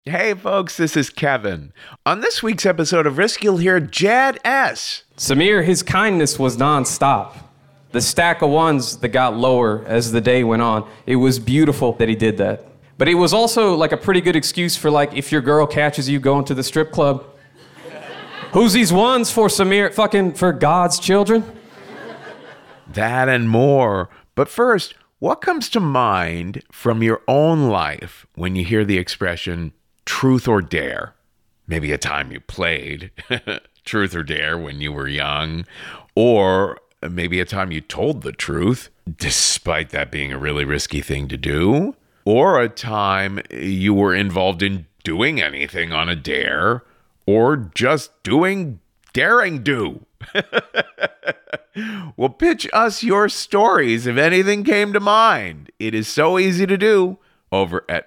Hey folks, this is Kevin. On this week's episode of Risk, you'll hear Jad S. Samir, his kindness was nonstop. The stack of ones that got lower as the day went on, it was beautiful that he did that. But it was also like a pretty good excuse for like if your girl catches you going to the strip club. Who's these ones for, Samir? Fucking for God's children? That and more. But first, what comes to mind from your own life when you hear the expression truth or dare? Maybe a time you played truth or dare when you were young, or maybe a time you told the truth, despite that being a really risky thing to do, or a time you were involved in doing anything on a dare, or just doing daring do. Well, pitch us your stories if anything came to mind. It is so easy to do over at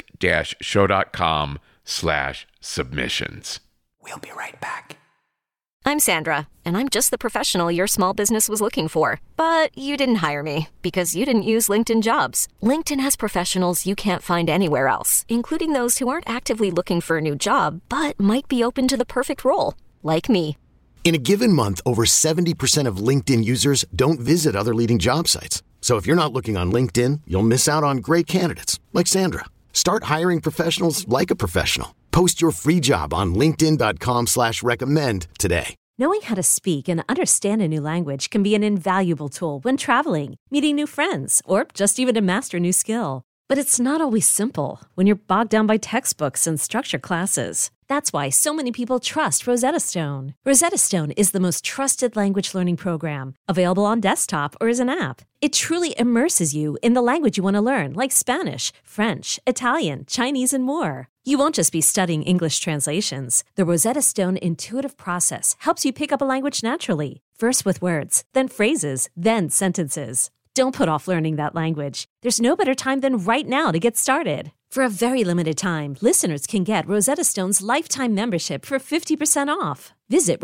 risk-show.com/submissions. We'll be right back. I'm Sandra, and I'm just the professional your small business was looking for. But you didn't hire me because you didn't use LinkedIn Jobs. LinkedIn has professionals you can't find anywhere else, including those who aren't actively looking for a new job, but might be open to the perfect role, like me. In a given month, over 70% of LinkedIn users don't visit other leading job sites. So if you're not looking on LinkedIn, you'll miss out on great candidates like Sandra. Start hiring professionals like a professional. Post your free job on linkedin.com/recommend today. Knowing how to speak and understand a new language can be an invaluable tool when traveling, meeting new friends, or just even to master a new skill. But it's not always simple when you're bogged down by textbooks and structured classes. That's why so many people trust Rosetta Stone. Rosetta Stone is the most trusted language learning program, available on desktop or as an app. It truly immerses you in the language you want to learn, like Spanish, French, Italian, Chinese, and more. You won't just be studying English translations. The Rosetta Stone intuitive process helps you pick up a language naturally, first with words, then phrases, then sentences. Don't put off learning that language. There's no better time than right now to get started. For a very limited time, listeners can get Rosetta Stone's lifetime membership for 50% off. Visit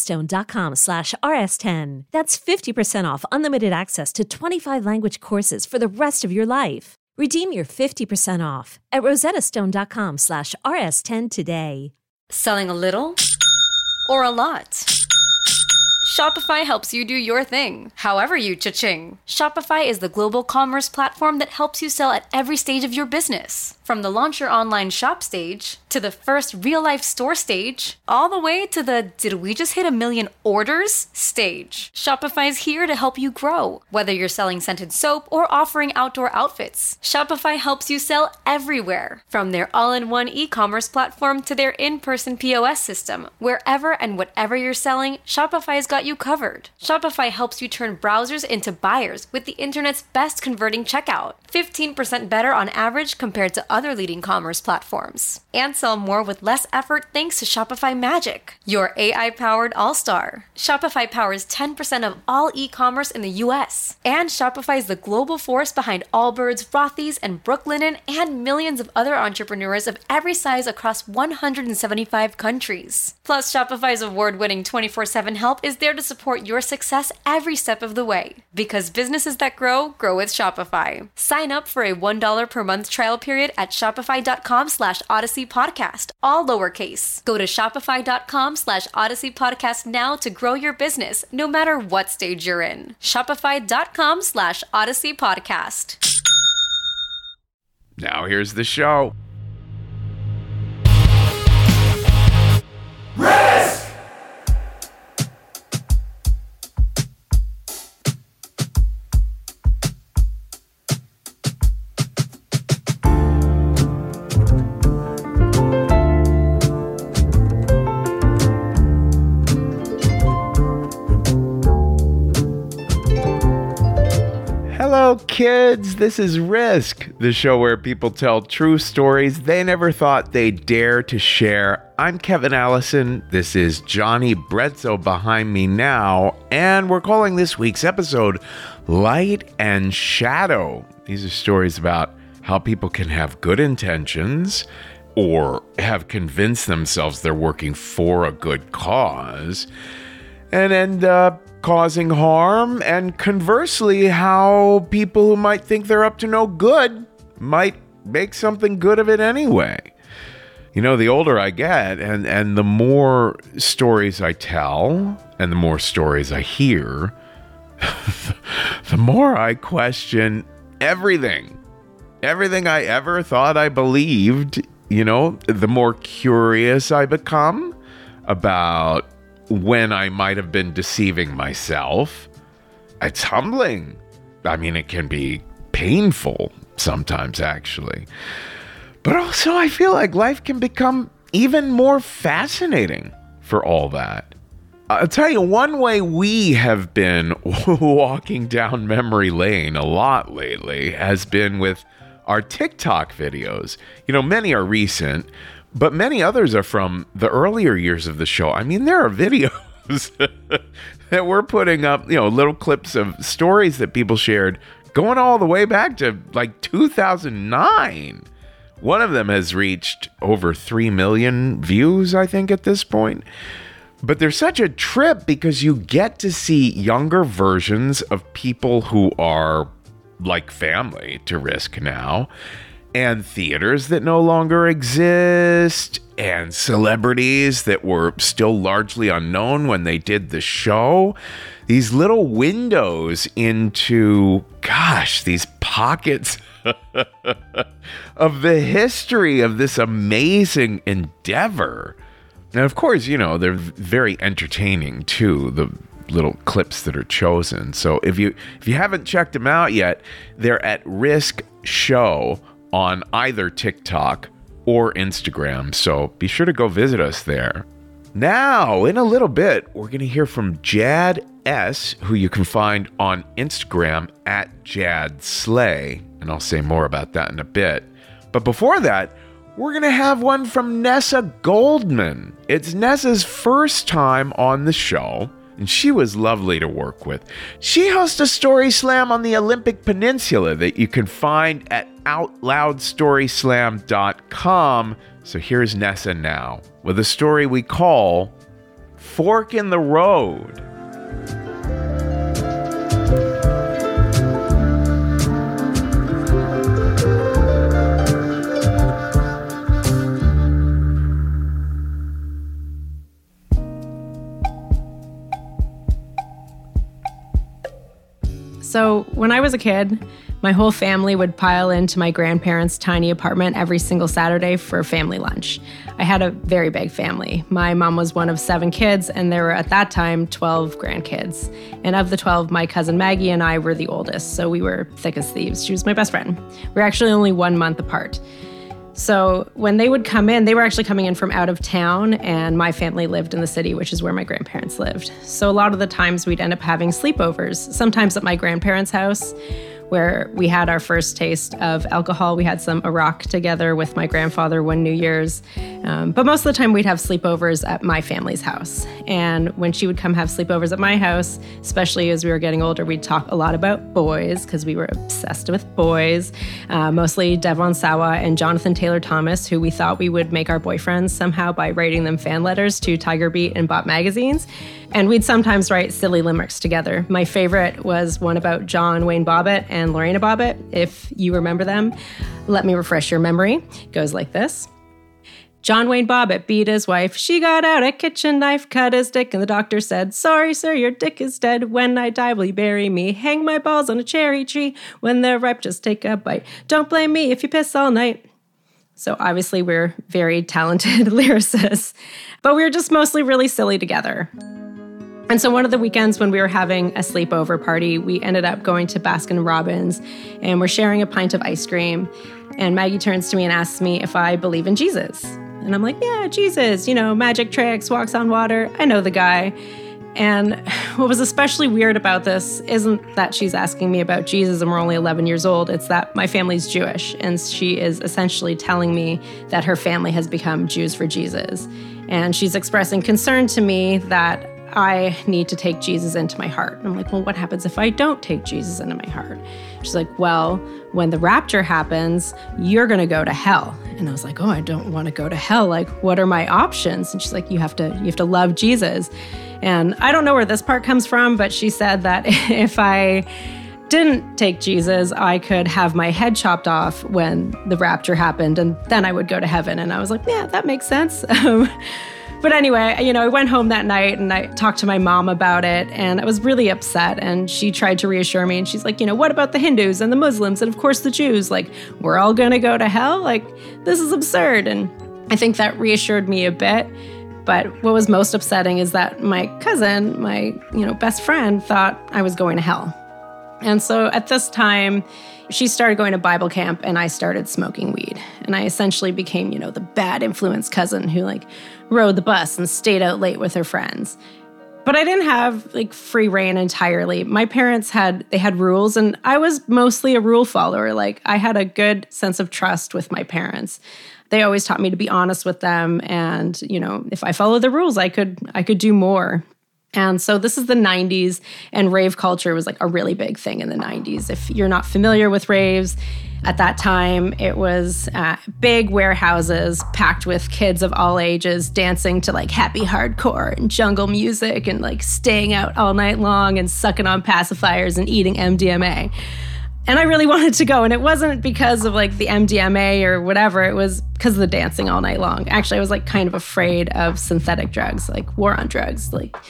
rosettastone.com/rs10. That's 50% off unlimited access to 25 language courses for the rest of your life. Redeem your 50% off at rosettastone.com/rs10 today. Selling a little or a lot? Shopify helps you do your thing, however you cha-ching. Shopify is the global commerce platform that helps you sell at every stage of your business. From the launch your online shop stage, to the first real-life store stage, all the way to the did we just hit 1 million orders stage. Shopify is here to help you grow. Whether you're selling scented soap or offering outdoor outfits, Shopify helps you sell everywhere. From their all-in-one e-commerce platform to their in-person POS system, wherever and whatever you're selling, Shopify's got you covered. Shopify helps you turn browsers into buyers with the internet's best converting checkout. 15% better on average compared to other leading commerce platforms. And sell more with less effort thanks to Shopify Magic, your AI-powered all-star. Shopify powers 10% of all e-commerce in the US. And Shopify is the global force behind Allbirds, Rothy's, and Brooklinen, and millions of other entrepreneurs of every size across 175 countries. Plus, Shopify's award-winning 24/7 help is there to support your success every step of the way. Because businesses that grow, grow with Shopify. Sign up for a $1 per month trial period at shopify.com/Odyssey Podcast, all lowercase. Go to shopify.com/Odyssey Podcast now to grow your business, no matter what stage you're in. Shopify.com/Odyssey Podcast. Now here's the show. Hello, kids. This is Risk, the show where people tell true stories they never thought they'd dare to share. I'm Kevin Allison. This is Johnny Brezzo behind me now, and we're calling this week's episode Light and Shadow. These are stories about how people can have good intentions or have convinced themselves they're working for a good cause and end up causing harm, and conversely, how people who might think they're up to no good might make something good of it anyway. The older I get and the more stories I tell and the more stories I hear, the more I question everything I ever thought I believed. The more curious I become about when I might have been deceiving myself. It's humbling. I mean, it can be painful sometimes, actually. But also, I feel like life can become even more fascinating for all that. I'll tell you, one way we have been walking down memory lane a lot lately has been with our TikTok videos. Many are recent, but many others are from the earlier years of the show. I mean, there are videos that we're putting up, little clips of stories that people shared going all the way back to like 2009. One of them has reached over 3 million views, I think, at this point. But there's such a trip because you get to see younger versions of people who are like family to Risk now, and theaters that no longer exist, and celebrities that were still largely unknown when they did the show. These little windows into, these pockets of the history of this amazing endeavor. And of course, they're very entertaining too, the little clips that are chosen. So if you haven't checked them out yet, they're at Risk Show on either TikTok or Instagram. So be sure to go visit us there. Now, in a little bit, we're going to hear from Jad S., who you can find on Instagram at Jad Slay. And I'll say more about that in a bit. But before that, we're going to have one from Nessa Goldman. It's Nessa's first time on the show, and she was lovely to work with. She hosts a story slam on the Olympic Peninsula that you can find at OutLoudStorySlam.com. So here's Nessa now with a story we call Fork in the Road. So when I was a kid, my whole family would pile into my grandparents' tiny apartment every single Saturday for family lunch. I had a very big family. My mom was one of 7 kids, and there were at that time 12 grandkids. And of the 12, my cousin Maggie and I were the oldest, so we were thick as thieves. She was my best friend. We were actually only 1 month apart. So when they would come in, they were actually coming in from out of town, and my family lived in the city, which is where my grandparents lived. So a lot of the times we'd end up having sleepovers, sometimes at my grandparents' house, where we had our first taste of alcohol. We had some Iraq together with my grandfather one New Year's. But most of the time we'd have sleepovers at my family's house. And when she would come have sleepovers at my house, especially as we were getting older, we'd talk a lot about boys because we were obsessed with boys, mostly Devon Sawa and Jonathan Taylor Thomas, who we thought we would make our boyfriends somehow by writing them fan letters to Tiger Beat and Bop magazines. And we'd sometimes write silly limericks together. My favorite was one about John Wayne Bobbitt and Lorena Bobbitt. If you remember them, let me refresh your memory. It goes like this. John Wayne Bobbitt beat his wife. She got out a kitchen knife, cut his dick, and the doctor said, "Sorry, sir, your dick is dead. When I die, will you bury me? Hang my balls on a cherry tree. When they're ripe, just take a bite. Don't blame me if you piss all night." So obviously we're very talented lyricists, but we were just mostly really silly together. And so one of the weekends when we were having a sleepover party, we ended up going to Baskin-Robbins, and we're sharing a pint of ice cream. And Maggie turns to me and asks me if I believe in Jesus. And I'm like, yeah, Jesus, magic tricks, walks on water. I know the guy. And what was especially weird about this isn't that she's asking me about Jesus and we're only 11 years old. It's that my family's Jewish, and she is essentially telling me that her family has become Jews for Jesus. And she's expressing concern to me that I need to take Jesus into my heart. And I'm like, well, what happens if I don't take Jesus into my heart? She's like, well, when the rapture happens, you're going to go to hell. And I was like, oh, I don't want to go to hell. Like, what are my options? And she's like, you have to love Jesus. And I don't know where this part comes from, but she said that if I didn't take Jesus, I could have my head chopped off when the rapture happened, and then I would go to heaven. And I was like, yeah, that makes sense. But anyway, I went home that night and I talked to my mom about it, and I was really upset. And she tried to reassure me, and she's like, what about the Hindus and the Muslims and of course the Jews? Like, we're all gonna go to hell? Like, this is absurd. And I think that reassured me a bit. But what was most upsetting is that my cousin, my best friend, thought I was going to hell. And so at this time, she started going to Bible camp and I started smoking weed. And I essentially became, the bad influence cousin who rode the bus and stayed out late with her friends. But I didn't have free reign entirely. My parents had rules, and I was mostly a rule follower. I had a good sense of trust with my parents. They always taught me to be honest with them. And, if I followed the rules, I could do more. And so this is the 90s, and rave culture was a really big thing in the 90s. If you're not familiar with raves, at that time, it was big warehouses packed with kids of all ages dancing to happy hardcore and jungle music and staying out all night long and sucking on pacifiers and eating MDMA. And I really wanted to go. And it wasn't because of the MDMA or whatever. It was because of the dancing all night long. Actually, I was kind of afraid of synthetic drugs, war on drugs,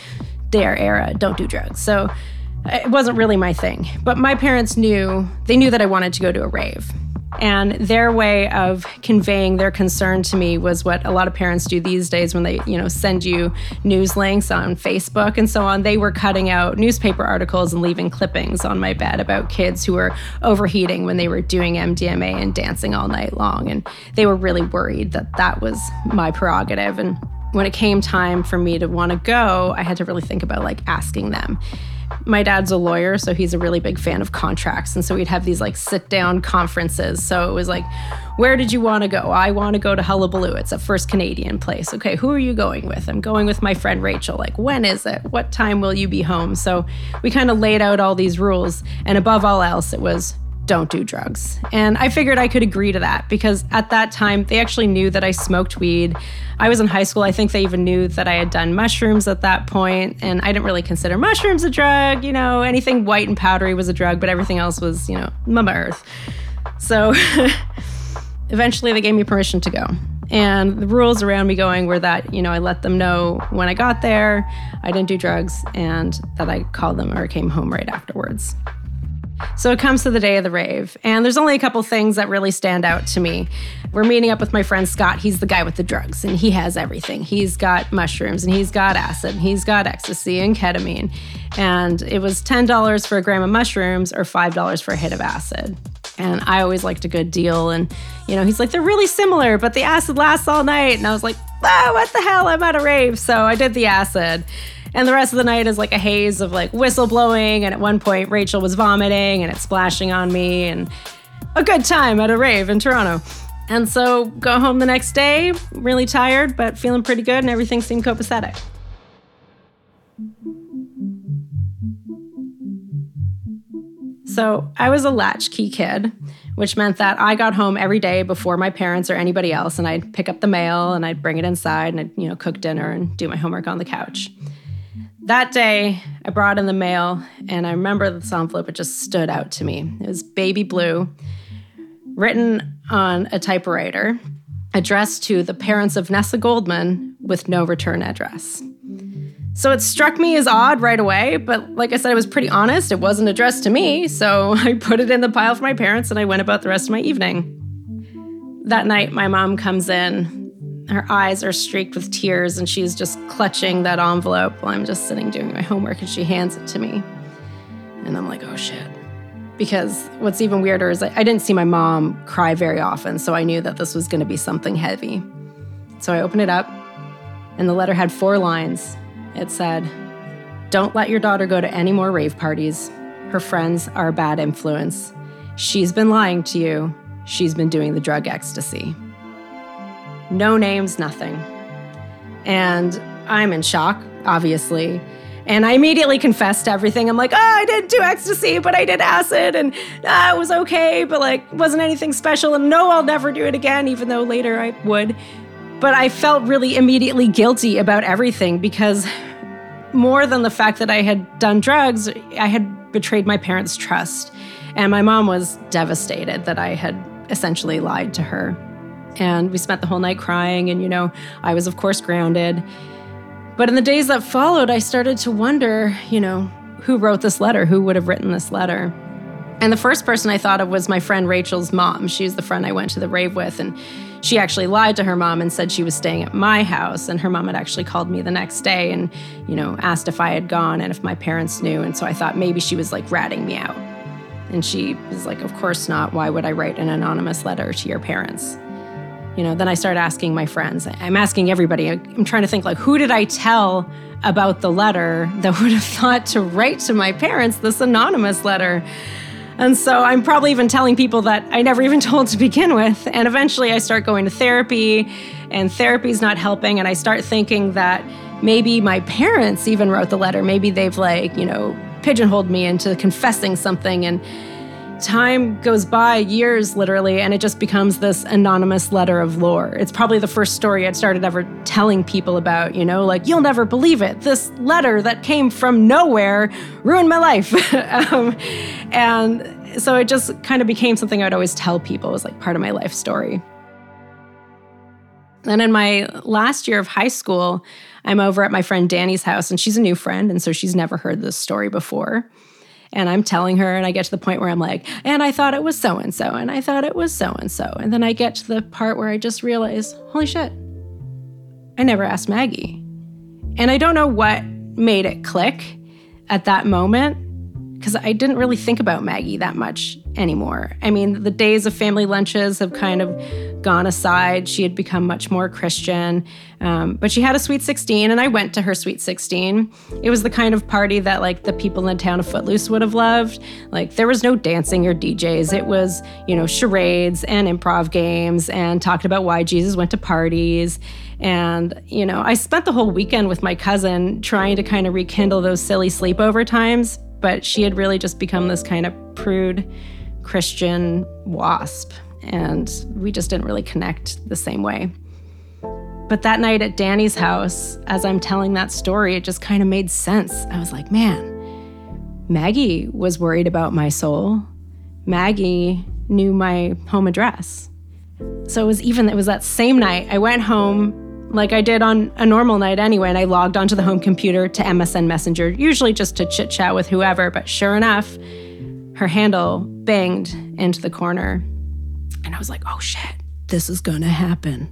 DARE era, don't do drugs. So it wasn't really my thing. But my parents knew that I wanted to go to a rave. And their way of conveying their concern to me was what a lot of parents do these days when they, send you news links on Facebook and so on. They were cutting out newspaper articles and leaving clippings on my bed about kids who were overheating when they were doing MDMA and dancing all night long. And they were really worried that was my prerogative. And when it came time for me to want to go, I had to really think about asking them. My dad's a lawyer, so he's a really big fan of contracts. And so we'd have these sit-down conferences. So it was where did you want to go? I want to go to Hullabaloo. It's a First Canadian place. Okay, who are you going with? I'm going with my friend Rachel. When is it? What time will you be home? So we kind of laid out all these rules. And above all else, it was don't do drugs. And I figured I could agree to that because at that time, they actually knew that I smoked weed. I was in high school. I think they even knew that I had done mushrooms at that point, and I didn't really consider mushrooms a drug. Anything white and powdery was a drug, but everything else was, Mama Earth. So eventually they gave me permission to go. And the rules around me going were that, I let them know when I got there, I didn't do drugs, and that I called them or came home right afterwards. So it comes to the day of the rave, and there's only a couple things that really stand out to me. We're meeting up with my friend Scott. He's the guy with the drugs, and he has everything. He's got mushrooms, and he's got acid, and he's got ecstasy and ketamine. And it was $10 for a gram of mushrooms or $5 for a hit of acid. And I always liked a good deal. And, he's like, they're really similar, but the acid lasts all night. And I was like, what the hell? I'm at a rave. So I did the acid. And the rest of the night is a haze of whistle blowing. And at one point, Rachel was vomiting and it's splashing on me, and a good time at a rave in Toronto. And so go home the next day, really tired, but feeling pretty good, and everything seemed copacetic. So I was a latchkey kid, which meant that I got home every day before my parents or anybody else, and I'd pick up the mail and I'd bring it inside and I'd, cook dinner and do my homework on the couch. That day, I brought in the mail, and I remember this envelope, it just stood out to me. It was baby blue, written on a typewriter, addressed to the parents of Nessa Goldman with no return address. So it struck me as odd right away, but like I said, I was pretty honest. It wasn't addressed to me, so I put it in the pile for my parents, and I went about the rest of my evening. That night, my mom comes in. Her eyes are streaked with tears, and she's just clutching that envelope while I'm just sitting doing my homework, and she hands it to me. And I'm like, oh shit. Because what's even weirder is I didn't see my mom cry very often, so I knew that this was going to be something heavy. So I opened it up, and the letter had 4 lines. It said, "Don't let your daughter go to any more rave parties. Her friends are a bad influence. She's been lying to you. She's been doing the drug ecstasy." No names, nothing. And I'm in shock, obviously. And I immediately confessed to everything. I'm like, I didn't do ecstasy, but I did acid, and it was okay, but wasn't anything special, and no, I'll never do it again, even though later I would. But I felt really immediately guilty about everything because more than the fact that I had done drugs, I had betrayed my parents' trust. And my mom was devastated that I had essentially lied to her. And we spent the whole night crying, and, I was, of course, grounded. But in the days that followed, I started to wonder, who wrote this letter? Who would have written this letter? And the first person I thought of was my friend Rachel's mom. She's the friend I went to the rave with, and she actually lied to her mom and said she was staying at my house. And her mom had actually called me the next day and, asked if I had gone and if my parents knew. And so I thought maybe she was like ratting me out. And she was like, of course not. Why would I write an anonymous letter to your parents? Then I started asking my friends. I'm asking everybody. I'm trying to think, like, who did I tell about the letter that would have thought to write to my parents this anonymous letter? And so I'm probably even telling people that I never even told to begin with. And eventually I start going to therapy, and therapy's not helping. And I start thinking that maybe my parents even wrote the letter. Maybe they've pigeonholed me into confessing something. And time goes by, years literally, and it just becomes this anonymous letter of lore. It's probably the first story I'd started ever telling people about, you'll never believe it. This letter that came from nowhere ruined my life. And so it just kind of became something I'd always tell people. It was like part of my life story. And in my last year of high school, I'm over at my friend Danny's house, and she's a new friend, and so she's never heard this story before. And I'm telling her, and I get to the point where I'm like, and I thought it was so-and-so, and I thought it was so-and-so. And then I get to the part where I just realize, holy shit, I never asked Maggie. And I don't know what made it click at that moment, because I didn't really think about Maggie that much anymore. I mean, the days of family lunches have kind of gone aside. She had become much more Christian, but she had a Sweet 16, and I went to her Sweet 16. It was the kind of party that, like, the people in the town of Footloose would have loved. Like, there was no dancing or DJs. It was, charades and improv games, and talked about why Jesus went to parties. And, I spent the whole weekend with my cousin trying to kind of rekindle those silly sleepover times, but she had really just become this kind of prude Christian wasp, and we just didn't really connect the same way. But that night at Danny's house, as I'm telling that story, it just kind of made sense. I was like, man, Maggie was worried about my soul. Maggie knew my home address. So it was that same night I went home like I did on a normal night anyway, and I logged onto the home computer to MSN Messenger, usually just to chit-chat with whoever, but sure enough, her handle banged into the corner. And I was like, oh shit, this is gonna happen.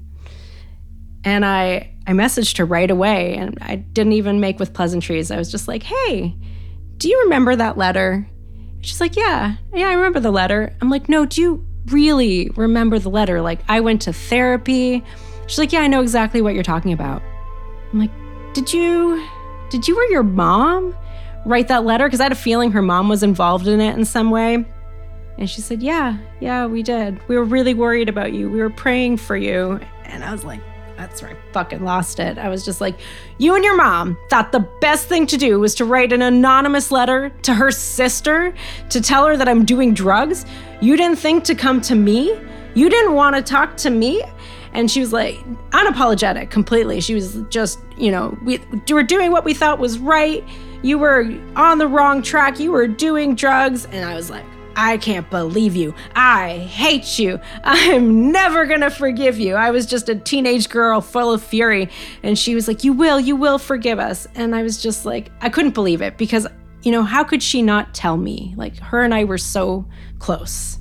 And I messaged her right away, and I didn't even make with pleasantries. I was just like, hey, do you remember that letter? She's like, yeah, I remember the letter. I'm like, no, do you really remember the letter? Like, I went to therapy. She's like, yeah, I know exactly what you're talking about. I'm like, did you or your mom write that letter? Because I had a feeling her mom was involved in it in some way. And she said, yeah, we did. We were really worried about you. We were praying for you. And I was like, that's where I fucking lost it. I was just like, you and your mom thought the best thing to do was to write an anonymous letter to her sister to tell her that I'm doing drugs? You didn't think to come to me? You didn't want to talk to me? And she was like, unapologetic completely. She was just, we were doing what we thought was right. You were on the wrong track. You were doing drugs. And I was like, I can't believe you. I hate you. I'm never going to forgive you. I was just a teenage girl full of fury. And she was like, you will forgive us. And I was just like, I couldn't believe it because, how could she not tell me? Like, her and I were so close.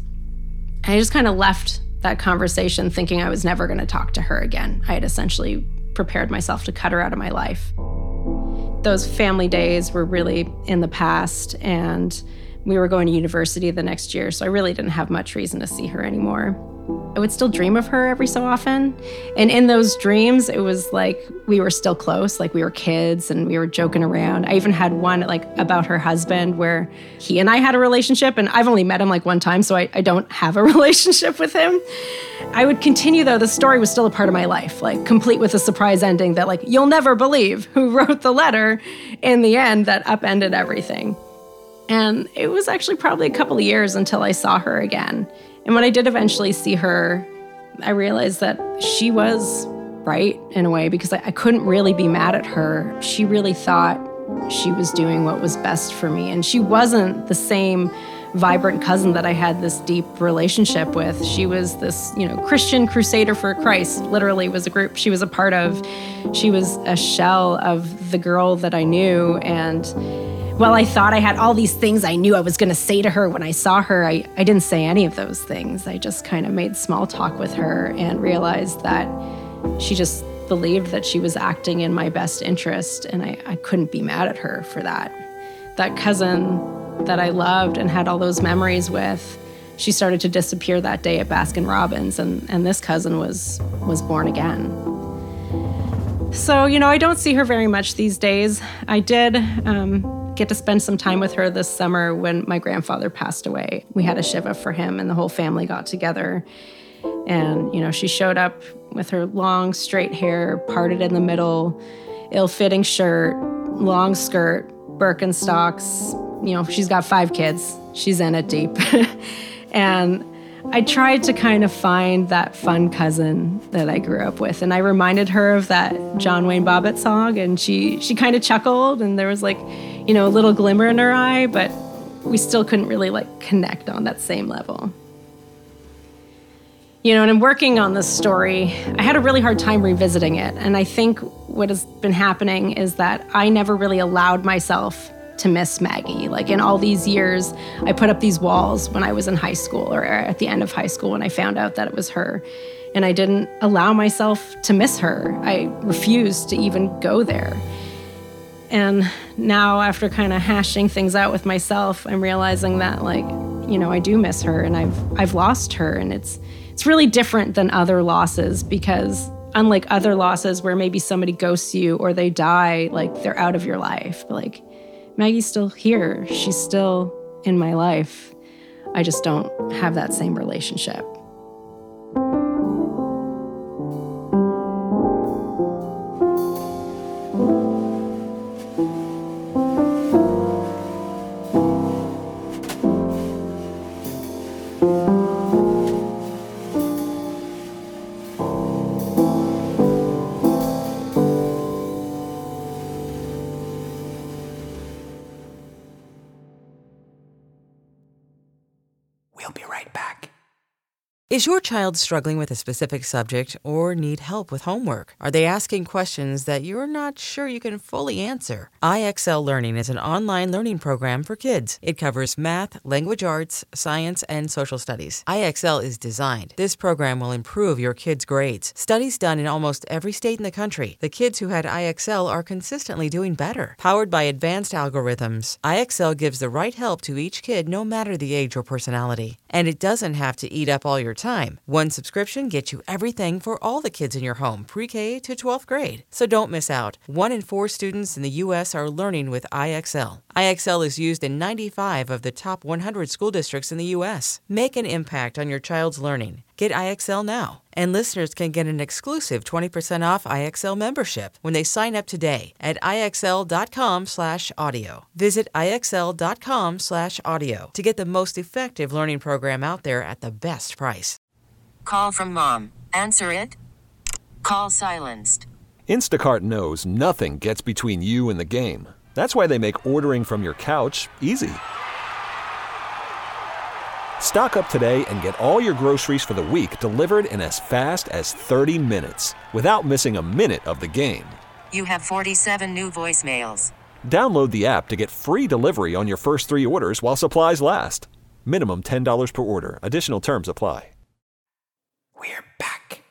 I just kind of left that conversation thinking I was never going to talk to her again. I had essentially prepared myself to cut her out of my life. Those family days were really in the past, and we were going to university the next year, so I really didn't have much reason to see her anymore. I would still dream of her every so often. And in those dreams, it was like we were still close, like we were kids and we were joking around. I even had one like about her husband where he and I had a relationship, and I've only met him like one time, so I don't have a relationship with him. I would continue though, the story was still a part of my life, like complete with a surprise ending that like, you'll never believe who wrote the letter in the end that upended everything. And it was actually probably a couple of years until I saw her again. And when I did eventually see her, I realized that she was right in a way because I couldn't really be mad at her. She really thought she was doing what was best for me. And she wasn't the same vibrant cousin that I had this deep relationship with. She was this, Christian Crusader for Christ, literally was a group she was a part of. She was a shell of the girl that I knew. And while I thought I had all these things I knew I was going to say to her when I saw her, I didn't say any of those things. I just kind of made small talk with her and realized that she just believed that she was acting in my best interest, and I couldn't be mad at her for that. That cousin that I loved and had all those memories with, she started to disappear that day at Baskin-Robbins, and this cousin was born again. So, I don't see her very much these days. I did get to spend some time with her this summer when my grandfather passed away. We had a shiva for him, and the whole family got together. And, she showed up with her long, straight hair, parted in the middle, ill-fitting shirt, long skirt, Birkenstocks. She's got 5 kids. She's in it deep. And I tried to kind of find that fun cousin that I grew up with. And I reminded her of that John Wayne Bobbitt song, and she kind of chuckled, and there was a little glimmer in her eye, but we still couldn't really connect on that same level. And in working on this story, I had a really hard time revisiting it. And I think what has been happening is that I never really allowed myself to miss Maggie. In all these years, I put up these walls when I was in high school or at the end of high school when I found out that it was her. And I didn't allow myself to miss her. I refused to even go there. And now, after kind of hashing things out with myself, I'm realizing that, I do miss her, and I've lost her. And it's really different than other losses, because unlike other losses where maybe somebody ghosts you or they die, they're out of your life. But Maggie's still here. She's still in my life. I just don't have that same relationship. Is your child struggling with a specific subject or need help with homework? Are they asking questions that you're not sure you can fully answer? IXL Learning is an online learning program for kids. It covers math, language arts, science, and social studies. IXL is designed. This program will improve your kids' grades. Studies done in almost every state in the country. The kids who had IXL are consistently doing better. Powered by advanced algorithms, IXL gives the right help to each kid no matter the age or personality. And it doesn't have to eat up all your time. One subscription gets you everything for all the kids in your home, pre-K to 12th grade. So don't miss out. 1 in 4 students in the U.S. are learning with IXL. IXL is used in 95 of the top 100 school districts in the U.S. Make an impact on your child's learning. Get IXL now. And listeners can get an exclusive 20% off IXL membership when they sign up today at IXL.com/audio. Visit IXL.com/audio to get the most effective learning program out there at the best price. Call from mom. Answer it. Call silenced. Instacart knows nothing gets between you and the game. That's why they make ordering from your couch easy. Stock up today and get all your groceries for the week delivered in as fast as 30 minutes without missing a minute of the game. You have 47 new voicemails. Download the app to get free delivery on your first 3 orders while supplies last. Minimum $10 per order. Additional terms apply. We're back.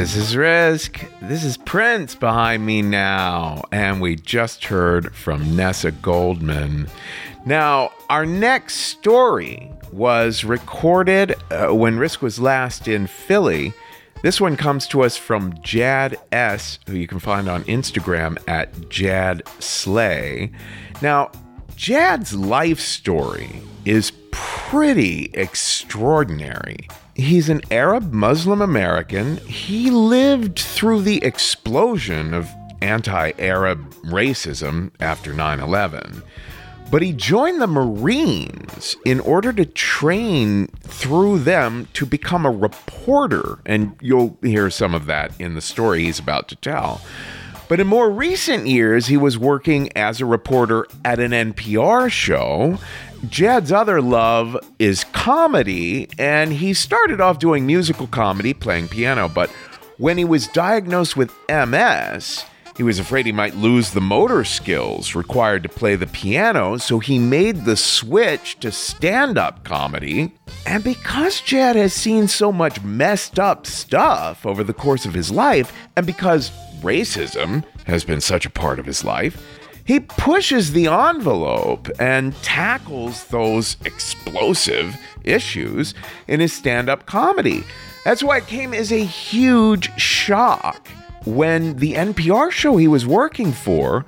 This is Risk. This is Prince behind me now. And we just heard from Nessa Goldman. Now, our next story was recorded when Risk was last in Philly. This one comes to us from Jad S., who you can find on Instagram at Jad Slay. Now, Jad's life story is pretty extraordinary. He's an Arab Muslim American. He lived through the explosion of anti-Arab racism after 9/11. But he joined the Marines in order to train through them to become a reporter. And you'll hear some of that in the story he's about to tell. But in more recent years, he was working as a reporter at an NPR show. Jad's other love is comedy, and he started off doing musical comedy, playing piano. But when he was diagnosed with MS, he was afraid he might lose the motor skills required to play the piano, so he made the switch to stand-up comedy. And because Jad has seen so much messed up stuff over the course of his life, and because racism has been such a part of his life, he pushes the envelope and tackles those explosive issues in his stand-up comedy. That's why it came as a huge shock when the NPR show he was working for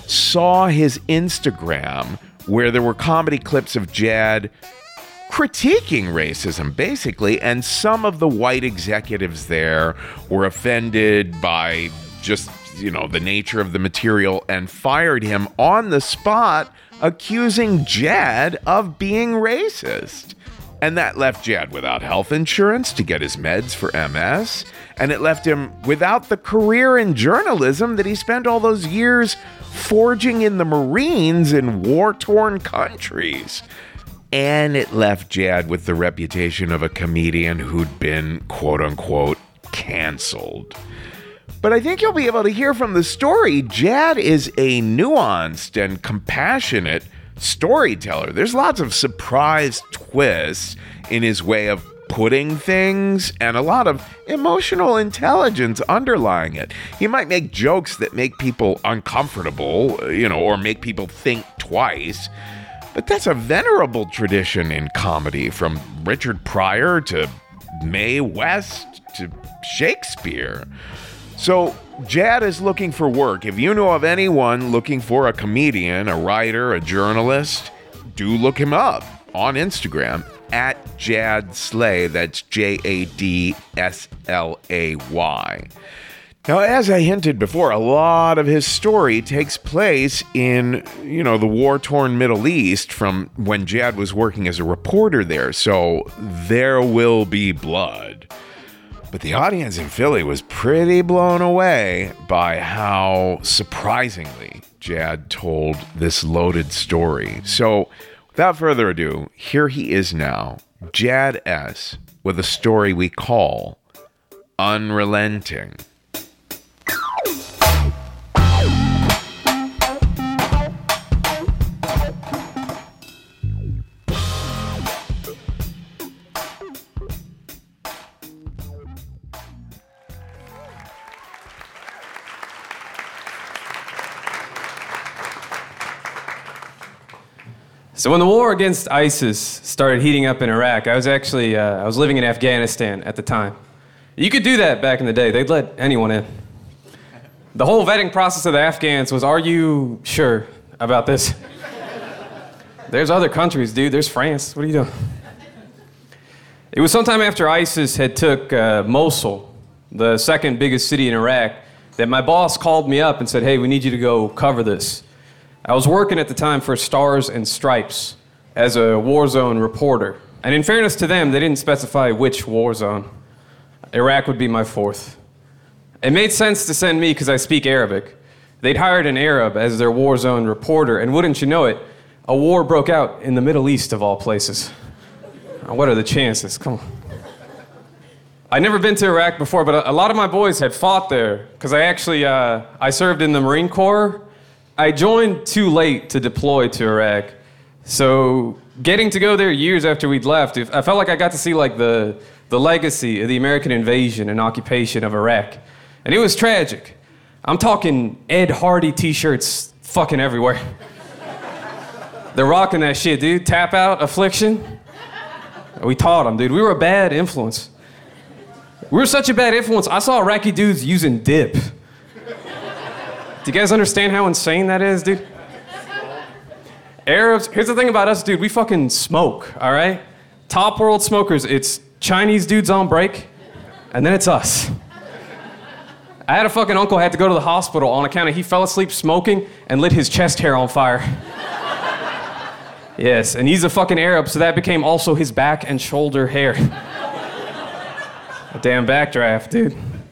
saw his Instagram, where there were comedy clips of Jad critiquing racism, basically, and some of the white executives there were offended by just, the nature of the material and fired him on the spot, accusing Jad of being racist. And that left Jad without health insurance to get his meds for MS, and it left him without the career in journalism that he spent all those years forging in the Marines in war-torn countries. And it left Jad with the reputation of a comedian who'd been, quote-unquote, canceled. But I think you'll be able to hear from the story, Jad is a nuanced and compassionate storyteller. There's lots of surprise twists in his way of putting things and a lot of emotional intelligence underlying it. He might make jokes that make people uncomfortable, or make people think twice. But that's a venerable tradition in comedy, from Richard Pryor to Mae West to Shakespeare. So Jad is looking for work. If you know of anyone looking for a comedian, a writer, a journalist, do look him up on Instagram at Jad Slay. That's JADSLAY. Now, as I hinted before, a lot of his story takes place in, the war-torn Middle East from when Jad was working as a reporter there. So there will be blood. But the audience in Philly was pretty blown away by how surprisingly Jad told this loaded story. So without further ado, here he is now, Jad S., with a story we call Unrelenting. So when the war against ISIS started heating up in Iraq, I was living in Afghanistan at the time. You could do that back in the day. They'd let anyone in. The whole vetting process of the Afghans was, are you sure about this? There's other countries, dude. There's France. What are you doing? It was sometime after ISIS had took Mosul, the second biggest city in Iraq, that my boss called me up and said, hey, we need you to go cover this. I was working at the time for Stars and Stripes as a war zone reporter. And in fairness to them, they didn't specify which war zone. Iraq would be my fourth. It made sense to send me because I speak Arabic. They'd hired an Arab as their war zone reporter, and wouldn't you know it, a war broke out in the Middle East of all places. What are the chances? Come on. I'd never been to Iraq before, but a lot of my boys had fought there because I served in the Marine Corps. I joined too late to deploy to Iraq. So getting to go there years after we'd left, I felt like I got to see like the the legacy of the American invasion and occupation of Iraq. And it was tragic. I'm talking Ed Hardy t-shirts fucking everywhere. They're rocking that shit, dude. Tap Out, Affliction. We taught them, dude. We were a bad influence. We were such a bad influence, I saw Iraqi dudes using dip. Do you guys understand how insane that is, dude? Arabs, here's the thing about us, dude. We fucking smoke, all right? Top world smokers, it's Chinese dudes on break, and then it's us. I had a fucking uncle had to go to the hospital on account of he fell asleep smoking and lit his chest hair on fire. Yes, and he's a fucking Arab, so that became also his back and shoulder hair. A damn backdraft, dude.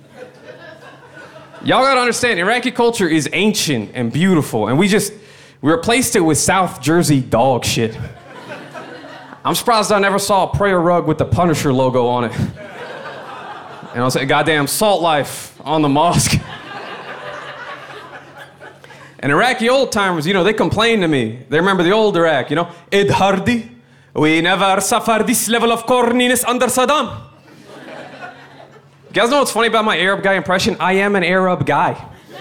Y'all gotta understand, Iraqi culture is ancient and beautiful, and we replaced it with South Jersey dog shit. I'm surprised I never saw a prayer rug with the Punisher logo on it. And I was like, goddamn Salt Life on the mosque. And Iraqi old-timers, they complain to me. They remember the old Iraq, Ed Hardy, we never suffered this level of corniness under Saddam. You guys know what's funny about my Arab guy impression? I am an Arab guy.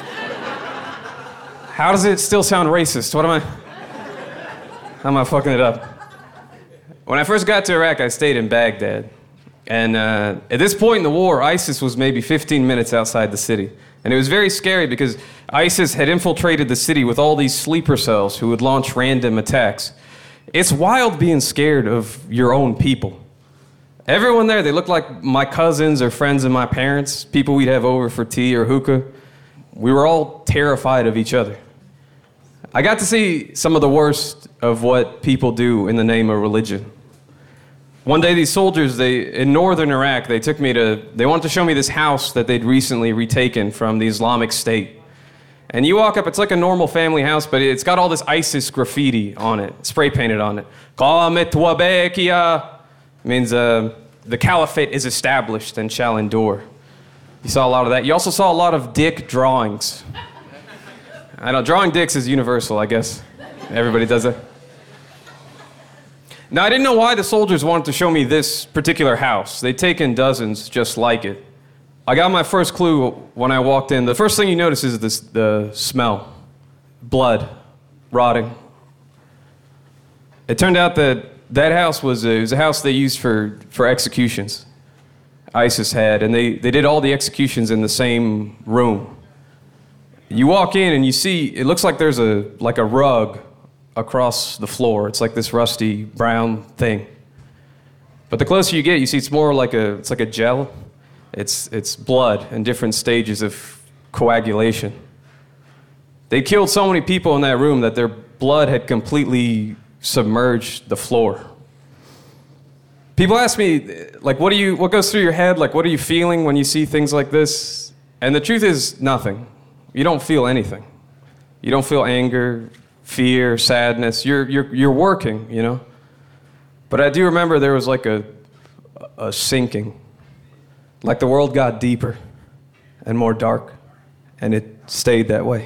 How does it still sound racist? How am I fucking it up? When I first got to Iraq, I stayed in Baghdad. And at this point in the war, ISIS was maybe 15 minutes outside the city. And it was very scary because ISIS had infiltrated the city with all these sleeper cells who would launch random attacks. It's wild being scared of your own people. Everyone there, they looked like my cousins or friends of my parents, people we'd have over for tea or hookah. We were all terrified of each other. I got to see some of the worst of what people do in the name of religion. One day, these soldiers, in northern Iraq, they wanted to show me this house that they'd recently retaken from the Islamic State. And you walk up, it's like a normal family house, but it's got all this ISIS graffiti on it, spray painted on it. Qamet wa baqiya means the caliphate is established and shall endure. You saw a lot of that. You also saw a lot of dick drawings. I know, drawing dicks is universal, I guess. Everybody does it. Now, I didn't know why the soldiers wanted to show me this particular house. They'd taken dozens just like it. I got my first clue when I walked in. The first thing you notice is the smell. Blood. Rotting. It turned out that house was a house they used for executions. ISIS had, and they did all the executions in the same room. You walk in and you see, it looks like there's a rug across the floor. It's like this rusty brown thing. But the closer you get, you see it's more like it's like a gel. It's blood in different stages of coagulation. They killed so many people in that room that their blood had completely submerged the floor. People ask me, like, what goes through your head? Like, what are you feeling when you see things like this? And the truth is, nothing. You don't feel anything. You don't feel anger, fear, sadness. You're working, But I do remember there was like a sinking. Like the world got deeper and more dark, and it stayed that way.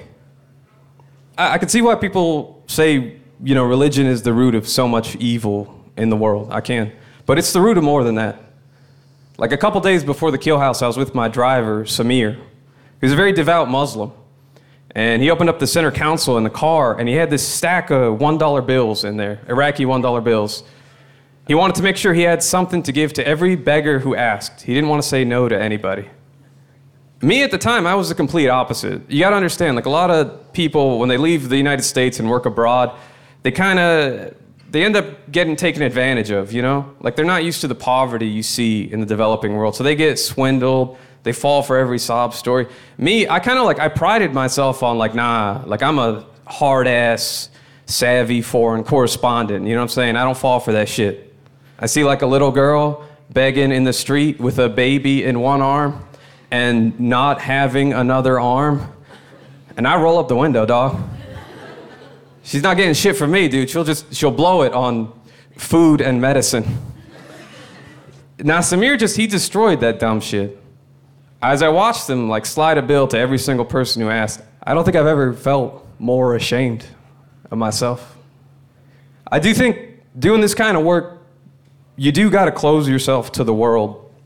I can see why people say, religion is the root of so much evil in the world. I can. But it's the root of more than that. Like a couple days before the kill house, I was with my driver, Samir. He was a very devout Muslim. And he opened up the center console in the car, and he had this stack of $1 bills in there, Iraqi $1 bills. He wanted to make sure he had something to give to every beggar who asked. He didn't want to say no to anybody. Me at the time, I was the complete opposite. You got to understand, like a lot of people, when they leave the United States and work abroad, they end up getting taken advantage of, Like they're not used to the poverty you see in the developing world. So they get swindled. They fall for every sob story. Me, I prided myself on I'm a hard-ass, savvy foreign correspondent. You know what I'm saying? I don't fall for that shit. I see like a little girl begging in the street with a baby in one arm and not having another arm. And I roll up the window, dog. She's not getting shit from me, dude. She'll blow it on food and medicine. Now, Samir he destroyed that dumb shit. As I watched them slide a bill to every single person who asked, I don't think I've ever felt more ashamed of myself. I do think doing this kind of work, you do got to close yourself to the world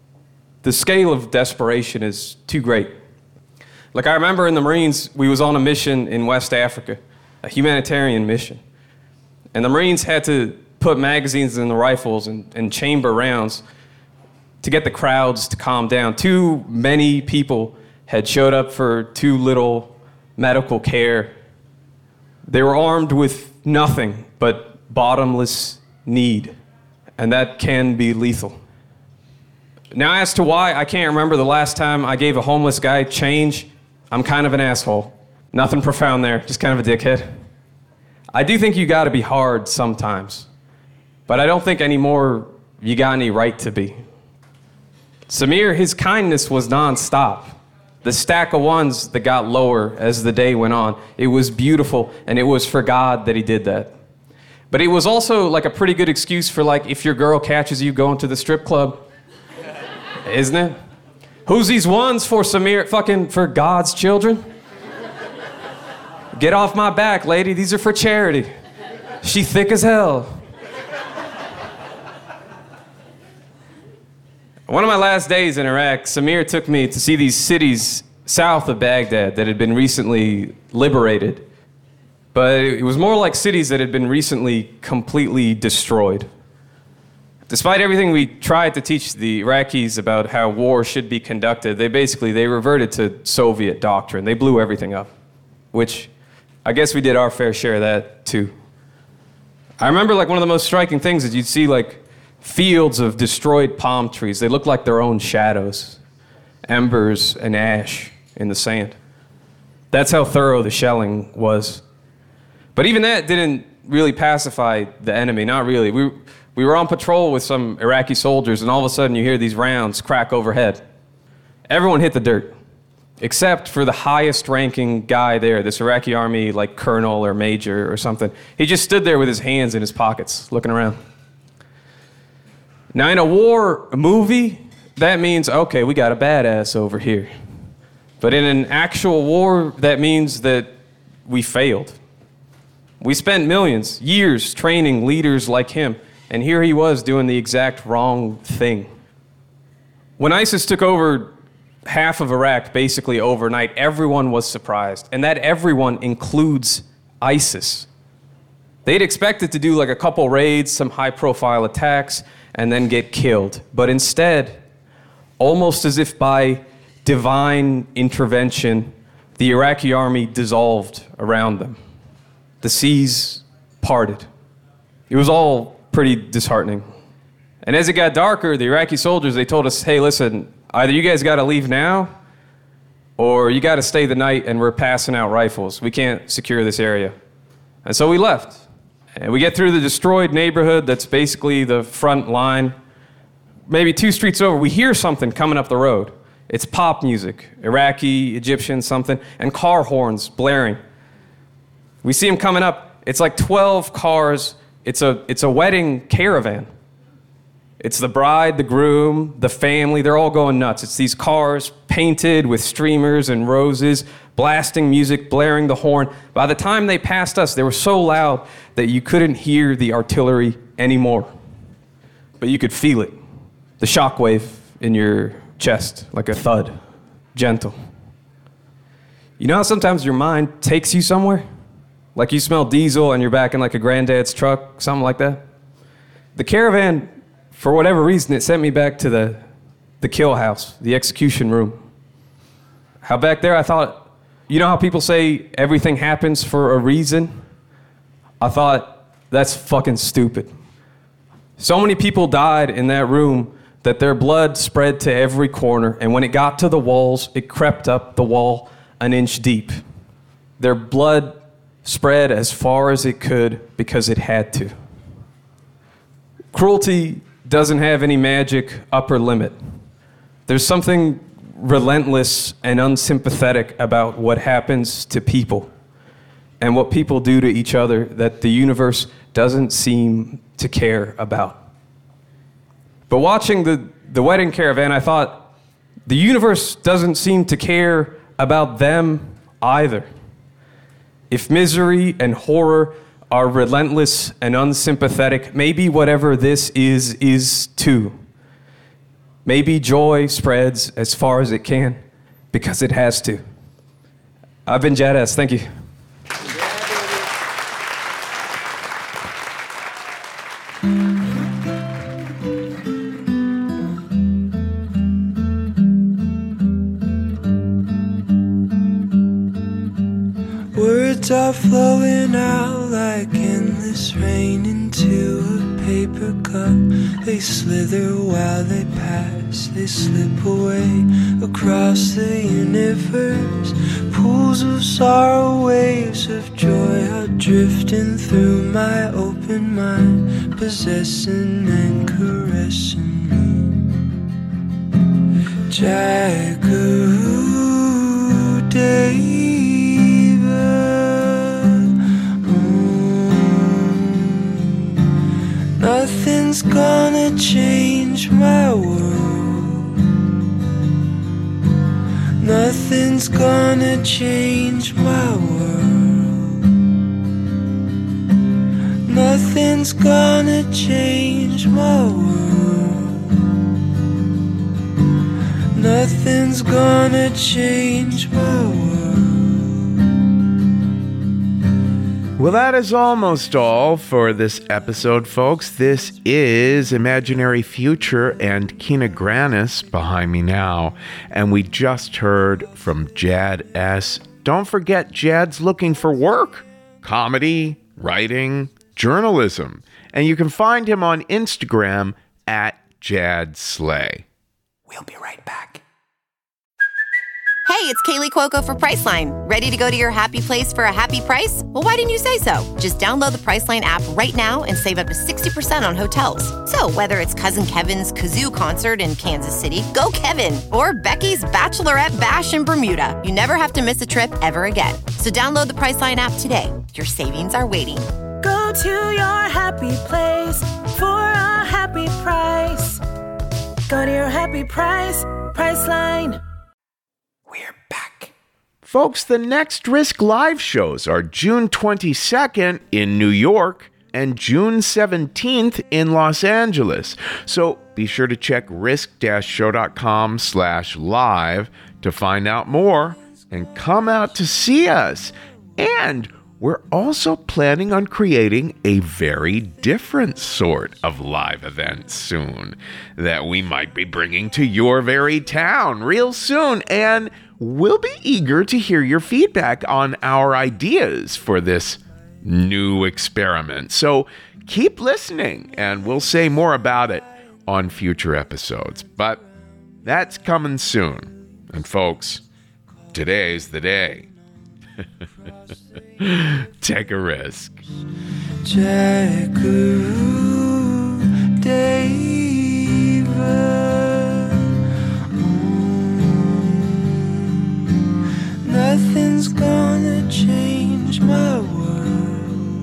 The scale of desperation is too great. Like, I remember in the Marines, we was on a mission in West Africa, a humanitarian mission. And the Marines had to put magazines in the rifles and chamber rounds to get the crowds to calm down. Too many people had showed up for too little medical care. They were armed with nothing but bottomless need, and that can be lethal. Now, as to why, I can't remember the last time I gave a homeless guy change. I'm kind of an asshole. Nothing profound there, just kind of a dickhead. I do think you gotta be hard sometimes, but I don't think anymore you got any right to be. Samir, his kindness was nonstop. The stack of ones that got lower as the day went on, it was beautiful, and it was for God that he did that. But it was also like a pretty good excuse for, like, if your girl catches you going to the strip club. Isn't it? Who's these ones for, Samir? Fucking for God's children? Get off my back, lady. These are for charity. She thick as hell. One of my last days in Iraq, Samir took me to see these cities south of Baghdad that had been recently liberated. But it was more like cities that had been recently completely destroyed. Despite everything we tried to teach the Iraqis about how war should be conducted, they reverted to Soviet doctrine. They blew everything up, which I guess we did our fair share of that too. I remember, like, one of the most striking things is you'd see, like, fields of destroyed palm trees. They looked like their own shadows, embers and ash in the sand. That's how thorough the shelling was. But even that didn't really pacify the enemy, not really. We were on patrol with some Iraqi soldiers, and all of a sudden you hear these rounds crack overhead. Everyone hit the dirt, except for the highest ranking guy there, this Iraqi army, like colonel or major or something. He just stood there with his hands in his pockets, looking around. Now, in a war movie, that means, okay, we got a badass over here. But in an actual war, that means that we failed. We spent millions, years training leaders like him, and here he was doing the exact wrong thing. When ISIS took over half of Iraq basically overnight, everyone was surprised, and that everyone includes ISIS. They'd expected to do like a couple raids, some high-profile attacks, and then get killed. But instead, almost as if by divine intervention, the Iraqi army dissolved around them. The seas parted. It was all pretty disheartening. And as it got darker, the Iraqi soldiers, they told us, hey, listen, either you guys gotta leave now, or you gotta stay the night and we're passing out rifles. We can't secure this area. And so we left. And we get through the destroyed neighborhood that's basically the front line. Maybe 2 streets over, we hear something coming up the road. It's pop music, Iraqi, Egyptian, something, and car horns blaring. We see them coming up. It's like 12 cars. It's a wedding caravan. It's the bride, the groom, the family. They're all going nuts. It's these cars painted with streamers and roses, blasting music, blaring the horn. By the time they passed us, they were so loud that you couldn't hear the artillery anymore. But you could feel it. The shockwave in your chest, like a thud, gentle. You know how sometimes your mind takes you somewhere? Like you smell diesel and you're back in like a granddad's truck, something like that? The caravan, for whatever reason, it sent me back to the kill house, the execution room. How back there I thought, you know how people say everything happens for a reason? I thought, that's fucking stupid. So many people died in that room that their blood spread to every corner, and when it got to the walls, it crept up the wall an inch deep. Their blood spread as far as it could because it had to. Cruelty doesn't have any magic upper limit. There's something relentless and unsympathetic about what happens to people and what people do to each other that the universe doesn't seem to care about. But watching the wedding caravan, I thought, the universe doesn't seem to care about them either. If misery and horror are relentless and unsympathetic, maybe whatever this is too. Maybe joy spreads as far as it can, because it has to. I've been Jad S. Thank you. Words are flowing out like endless rain into a paper cup. They slither while they pass, they slip away across the universe. Pools of sorrow, waves of joy are drifting through my open mind, possessing and caressing me. Jackaroo Day. Nothing's gonna change my world. Nothing's gonna change my world. Nothing's gonna change my world. Nothing's gonna change my world. Well, that is almost all for this episode, folks. This is Imaginary Future and Kina Grannis behind me now. And we just heard from Jad S. Don't forget, Jad's looking for work. Comedy, writing, journalism. And you can find him on Instagram at Jad Slay. We'll be right back. Hey, it's Kaylee Cuoco for Priceline. Ready to go to your happy place for a happy price? Well, why didn't you say so? Just download the Priceline app right now and save up to 60% on hotels. So whether it's Cousin Kevin's Kazoo Concert in Kansas City, go Kevin, or Becky's Bachelorette Bash in Bermuda, you never have to miss a trip ever again. So download the Priceline app today. Your savings are waiting. Go to your happy place for a happy price. Go to your happy price, Priceline. We're back. Folks, the next Risk Live shows are June 22nd in New York and June 17th in Los Angeles. So be sure to check risk-show.com/live to find out more and come out to see us. And we're also planning on creating a very different sort of live event soon that we might be bringing to your very town real soon. And we'll be eager to hear your feedback on our ideas for this new experiment. So keep listening and we'll say more about it on future episodes. But that's coming soon. And folks, today's the day. Take a risk. Jackaroo David. Nothing's gonna change my world.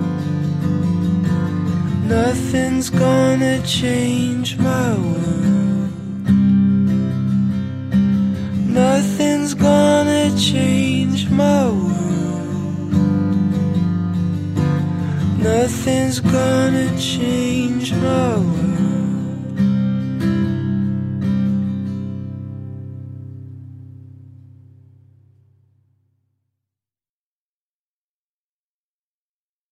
Nothing's gonna change my world. Nothing's gonna change my world. Nothing's gonna change my world.